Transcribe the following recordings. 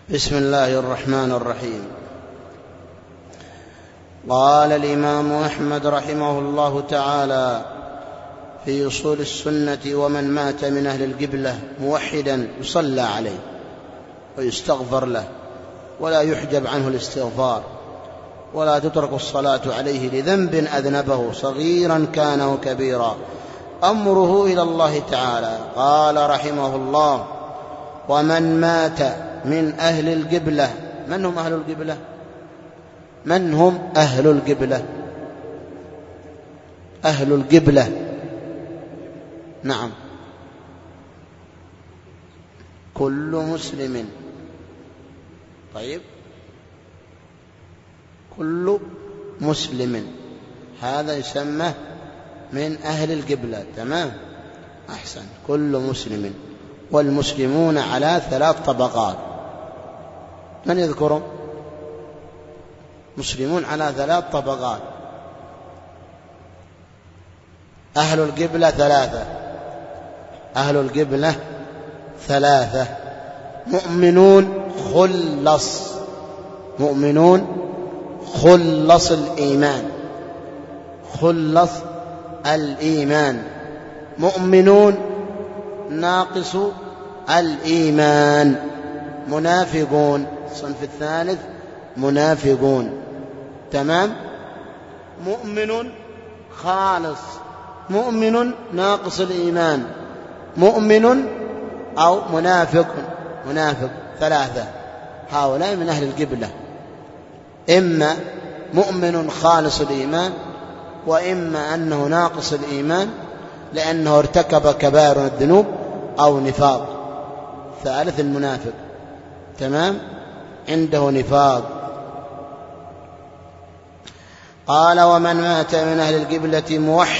بسم الله الرحمن الرحيم. قال الإمام أحمد رحمه الله تعالى في أصول السنة: ومن مات من أهل القبلة موحدا يصلى عليه ويستغفر له ولا يحجب عنه الاستغفار ولا تترك الصلاة عليه لذنب أذنبه صغيرا كان أو كبيرا، أمره إلى الله تعالى. قال رحمه الله: ومن مات من أهل القبلة. من هم أهل القبلة؟ من هم أهل القبلة؟ أهل القبلة، نعم، كل مسلم. طيب، كل مسلم هذا يسمى من أهل القبلة، تمام، أحسن، كل مسلم. والمسلمون على 3 طبقات. من يذكرهم؟ مسلمون على 3 طبقات. أهل القبلة 3. أهل القبلة 3: مؤمنون خلص، مؤمنون خلص الإيمان، خلص الإيمان. مؤمنون ناقص الإيمان، منافقون. الصنف الثالث منافقون، تمام. مؤمن خالص، مؤمن ناقص الإيمان، مؤمن أو منافق. 3 هؤلاء من أهل القبلة، إما مؤمن خالص الإيمان، وإما أنه ناقص الإيمان لأنه ارتكب كبائر الذنوب أو نفاق. ثالث المنافق، تمام، عنده نفاق. قال: ومن مات من أهل القبلة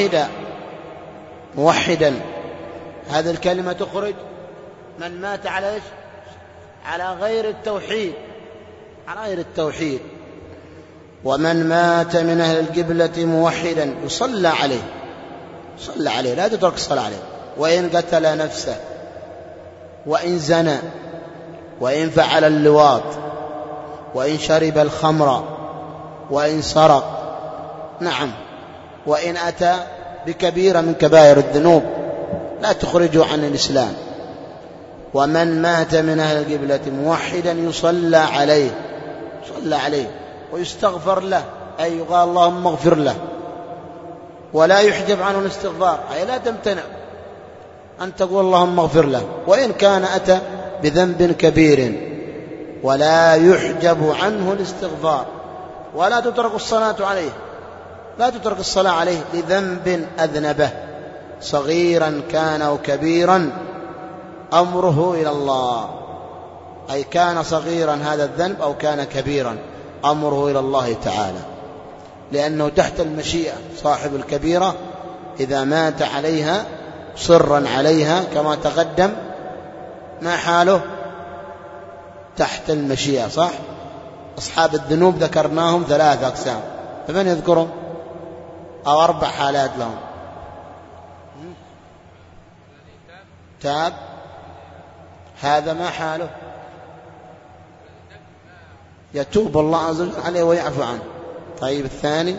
موحدا، هذه الكلمة تخرج من مات على إيش؟ على غير التوحيد، على غير التوحيد. ومن مات من أهل القبلة موحدا يصلى عليه، صلى عليه، لا تترك الصلاة عليه. وإن قتل نفسه، وإن زنى، وإن فعل اللواط، وإن شرب الخمر، وإن سرق، نعم، وإن أتى بكبيرة من كبائر الذنوب لا تخرجه عن الإسلام. ومن مات من أهل القبلة موحدا يصلى عليه، صلى عليه ويستغفر له، أي يقال اللهم اغفر له، ولا يحجب عنه الاستغفار، أي لا تمتنع أن تقول اللهم اغفر له وإن كان أتى بذنب كبير، ولا يحجب عنه الاستغفار. ولا تترك الصلاة عليه، لا تترك الصلاة عليه لذنب أذنبه صغيرا كان أو كبيرا، أمره إلى الله، أي كان صغيرا هذا الذنب أو كان كبيرا، أمره إلى الله تعالى، لأنه تحت المشيئة. صاحب الكبيرة إذا مات عليها صرا عليها كما تقدم، ما حاله؟ تحت المشيئة، صح؟ أصحاب الذنوب ذكرناهم 3 أقسام، فمن يذكرهم؟ أو 4 حالات لهم. تاب، هذا ما حاله؟ يتوب الله عز وجل عليه ويعفو عنه. طيب، الثاني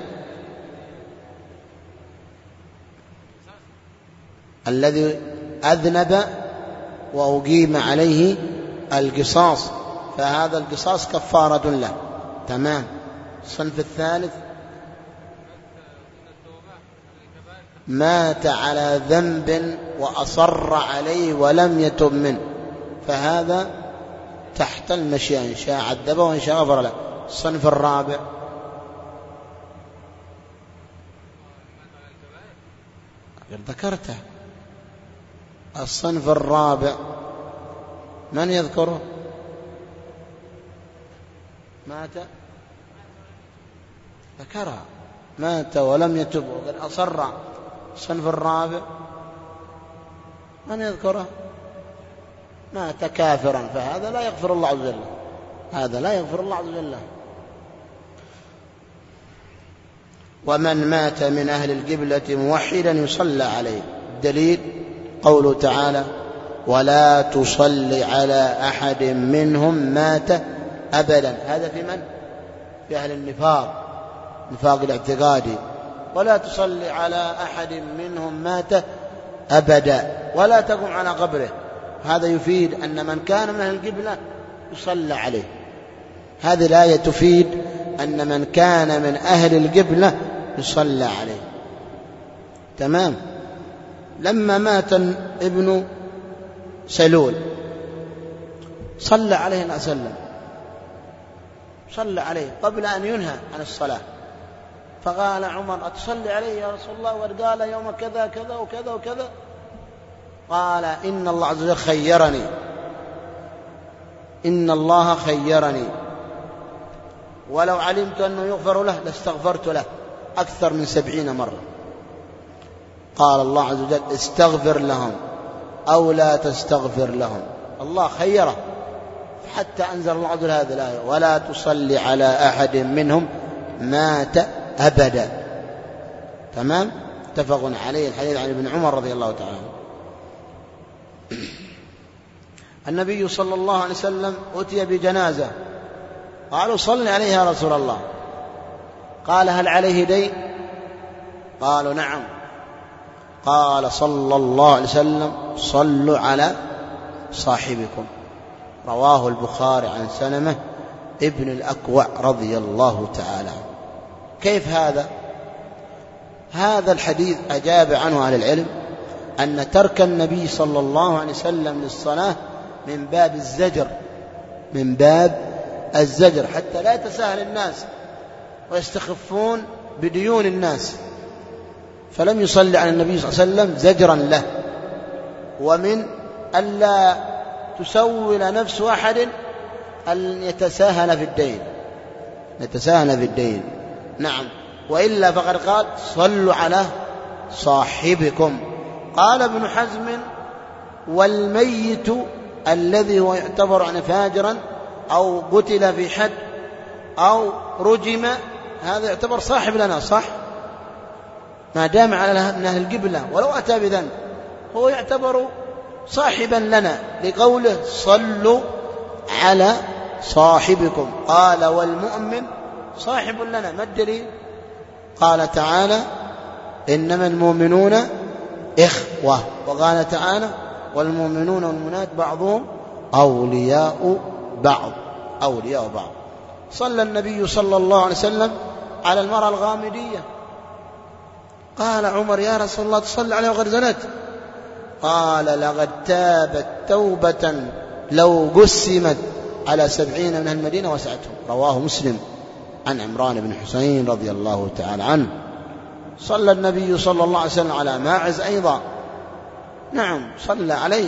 الذي أذنب وأقيم عليه القصاص، فهذا القصاص كفارة له، تمام. الصنف الثالث مات على ذنب وأصر عليه ولم يتب منه، فهذا تحت المشيئة، إن شاء عذبه وإن شاء غفر له. الصنف الرابع ذكرته. الصنف الرابع من يذكره؟ مات، ذكرها، مات ولم يتب وقد أصر. الصنف الرابع من يذكره؟ مات كافرا، فهذا لا يغفر الله عز وجل، هذا لا يغفر الله عز وجل. ومن مات من أهل القبلة موحدا يصلى عليه. الدليل قوله تعالى: ولا تصلي على أحد منهم مات أبدا. هذا في من؟ في أهل النفاق، نفاق الاعتقادي. ولا تصلي على أحد منهم مات أبدا ولا تقم على قبره. هذا يفيد أن من كان من أهل القبلة يصلى عليه. هذه الآية تفيد أن من كان من أهل القبلة يصلى عليه. تمام. لما مات ابن سلول صلى عليه النبي صلى الله عليه وسلم، صلى عليه قبل أن ينهى عن الصلاة. فقال عمر: أتصلي عليه يا رسول الله وقد قال يوم كذا كذا وكذا وكذا؟ قال: إن الله عز وجل خيرني، إن الله خيرني، ولو علمت أنه يغفر له لاستغفرت له أكثر من 70 مرة. قال الله عز وجل: استغفر لهم أو لا تستغفر لهم. الله خيره، حتى أنزل الله عز وجل هذه الآية: ولا تصلي على أحد منهم مات أبدا. تمام. اتفق عليه. الحديث عن ابن عمر رضي الله تعالى عنه. النبي صلى الله عليه وسلم أتي بجنازة، قالوا: صل عليه يا رسول الله. قال: هل عليه دين؟ قالوا: نعم. قال صلى الله عليه وسلم: صلوا على صاحبكم. رواه البخاري عن سلمة ابن الأكوع رضي الله تعالى عنه. كيف هذا؟ هذا الحديث أجاب عنه أهل العلم أن ترك النبي صلى الله عليه وسلم للصلاة من باب الزجر، من باب الزجر، حتى لا يتساهل الناس ويستخفون بديون الناس. فلم يصلي على النبي صلى الله عليه وسلم زجرا له، ومن ألا تسول نفس أحد أن يتساهل في الدين، يتساهل في الدين. نعم. وإلا فقد قال: صلوا على صاحبكم. قال ابن حزم: والميت الذي هو يعتبر فاجرا أو قتل في حد أو رجم، هذا يعتبر صاحب لنا، صح؟ ما دام على من أهل القبلة ولو أتى بذنب هو يعتبر صاحبا لنا، لقوله: صلوا على صاحبكم. قال: والمؤمن صاحب لنا. ما الدليل؟ قال تعالى: إنما المؤمنون إخوة. وقال تعالى: والمؤمنون والمؤمنات بعضهم أولياء بعض، أولياء بعض. صلى النبي صلى الله عليه وسلم على المرأة الغامدية. قال عمر: يا رسول الله تصلي عليها وقد زنت؟ قال: لقد تابت توبة لو قسمت على 70 من المدينة وسعتهم. رواه مسلم عن عمران بن حسين رضي الله تعالى عنه. صلى النبي صلى الله عليه وسلم على ماعز أيضا. نعم، صلى عليه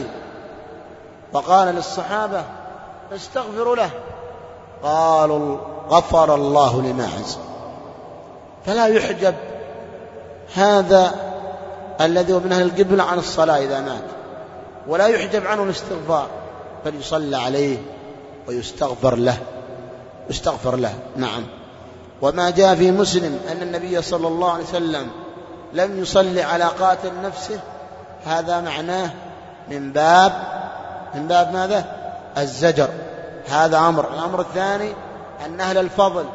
وقال للصحابة: استغفروا له. قالوا: غفر الله لماعز. فلا يحجب هذا الذي هو من أهل القبلة عن الصلاة إذا مات، ولا يحجب عنه الاستغفار، بل يصلى عليه ويستغفر له، يستغفر له. نعم. وما جاء في مسلم أن النبي صلى الله عليه وسلم لم يصلي على قاتل نفسه، هذا معناه من باب ماذا؟ الزجر. هذا أمر. الأمر الثاني أن أهل الفضل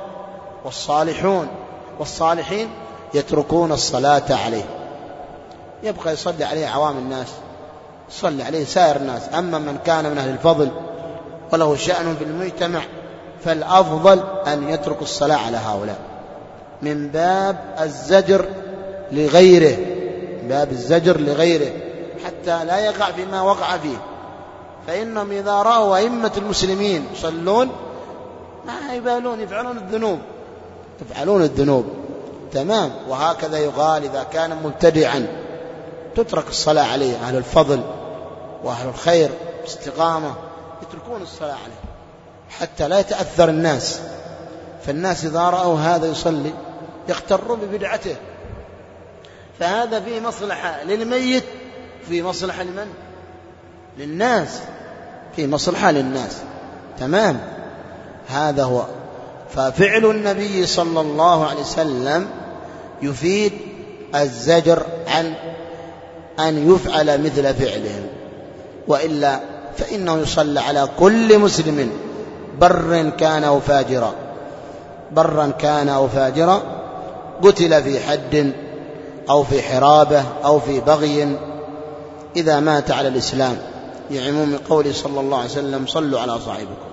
والصالحين يتركون الصلاة عليه، يبقى يصلي عليه عوام الناس، يصلي عليه سائر الناس. أما من كان من أهل الفضل وله شأن في المجتمع فالأفضل أن يترك الصلاة على هؤلاء، من باب الزجر لغيره، باب الزجر لغيره، حتى لا يقع فيما وقع فيه. فإنهم إذا رأوا أئمة المسلمين يصلون ما يبالون، يفعلون الذنوب. تمام. وهكذا يقال إذا كان مبتدعا تترك الصلاة عليه. أهل الفضل وأهل الخير باستقامة يتركون الصلاة عليه حتى لا يتأثر الناس. فالناس إذا رأوا هذا يصلي يغتروا ببدعته. فهذا فيه مصلحة للميت، فيه مصلحة لمن؟ للناس، فيه مصلحة للناس. تمام. هذا هو. ففعل النبي صلى الله عليه وسلم يفيد الزجر عن أن يفعل مثل فعلهم. وإلا فإنه يصلى على كل مسلم برا كان أو فاجرا، برا كان أو فاجرا، قتل في حد أو في حرابة أو في بغي، إذا مات على الإسلام، لعموم قوله صلى الله عليه وسلم: صلوا على صاحبكم.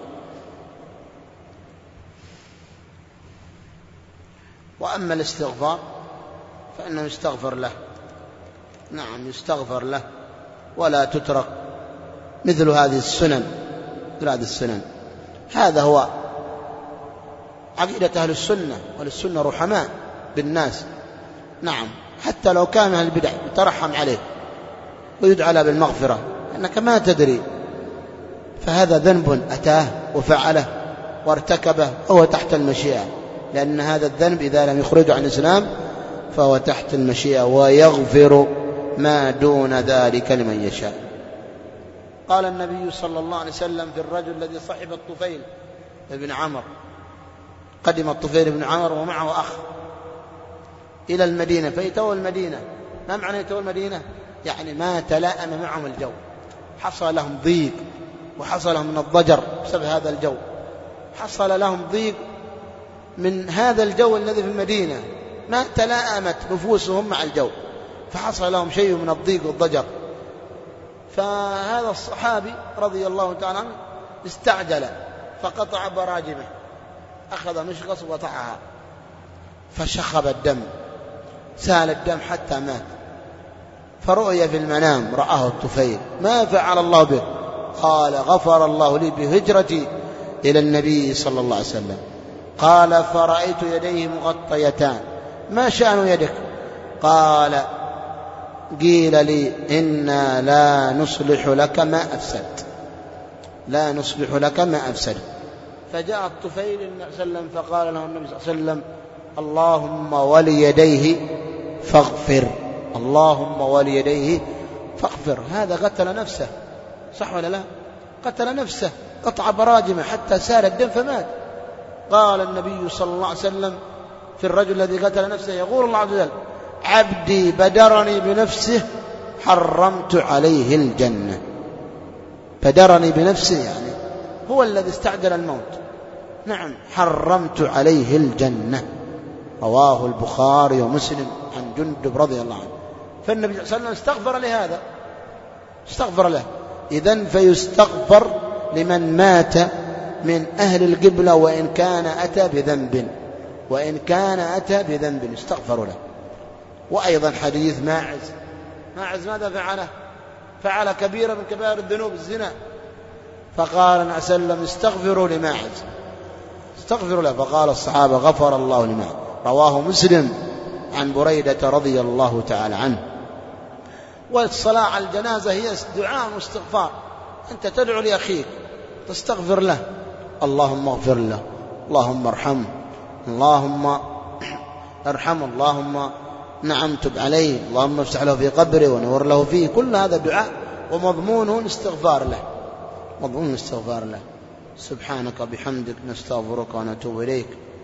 وأما الاستغفار فإنه يستغفر له، نعم يستغفر له، ولا تترك مثل هذه السنن. هذا هو عقيدة أهل السنة، والسنة رحماء بالناس، نعم، حتى لو كان أهل البدع يترحم عليه ويدعى له بالمغفرة، أنك ما تدري، فهذا ذنب أتاه وفعله وارتكبه وهو تحت المشيئة، لأن هذا الذنب إذا لم يخرجه عن الإسلام فهو تحت المشيئة، ويغفر ما دون ذلك لمن يشاء. قال النبي صلى الله عليه وسلم في الرجل الذي صحب الطفيل بن عمرو، قدم الطفيل بن عمرو ومعه أخ إلى المدينة، فيتوى المدينة. ما معنى يتوى المدينة؟ يعني ما تلائم معهم الجو، حصل لهم ضيق، وحصل لهم من الضجر بسبب هذا الجو، حصل لهم ضيق من هذا الجو الذي في المدينة، ما تلائمت نفوسهم مع الجو، فحصل لهم شيء من الضيق والضجر. فهذا الصحابي رضي الله تعالى عنه استعجل فقطع براجمه، أخذ مشقص وقطعها، فشخب الدم، سال الدم حتى مات. فرؤي في المنام، رآه الطفيل، ما فعل الله به؟ قال: غفر الله لي بهجرتي إلى النبي صلى الله عليه وسلم. قال: فرأيت يديه مغطيتان، ما شأن يدك؟ قال: قيل لي إنا لا نصلح لك ما أفسد، لا نصلح لك ما أفسد. فجاء الطفيل صلى الله عليه وسلم فقال له النبي صلى الله عليه وسلم: اللهم وليديه فاغفر، اللهم وليديه فاغفر. هذا قتل نفسه، صح ولا لا؟ قتل نفسه، قطع براجمه حتى سال الدم فمات. قال النبي صلى الله عليه وسلم في الرجل الذي قتل نفسه، يقول الله عز وجل: عبدي بدرني بنفسه حرمت عليه الجنة. بدرني بنفسه يعني هو الذي استعجل الموت، نعم، حرمت عليه الجنة. رواه البخاري ومسلم عن جندب رضي الله عنه. فالنبي صلى الله عليه وسلم استغفر لهذا، استغفر له. إذن فيستغفر لمن مات من أهل القبلة وإن كان أتى بذنب، وإن كان أتى بذنب استغفر له. وأيضا حديث ماعز، ماعز ماذا فعله؟ فعل كبيرة من كبائر الذنوب، الزنا، فقال النبي صلى الله عليه وسلم: استغفروا لماعز، استغفروا له. فقال الصحابة: غفر الله لماعز. رواه مسلم عن بريدة رضي الله تعالى عنه. والصلاة على الجنازة هي دعاء واستغفار، أنت تدعو لأخيك، تستغفر له: اللهم اغفر له، اللهم ارحمه، اللهم ارحمه، اللهم نعم تب عليه، اللهم افتح له في قبره ونور له فيه. كل هذا دعاء ومضمونه الاستغفار له، مضمون الاستغفار له. سبحانك بحمدك نستغفرك ونتوب إليك.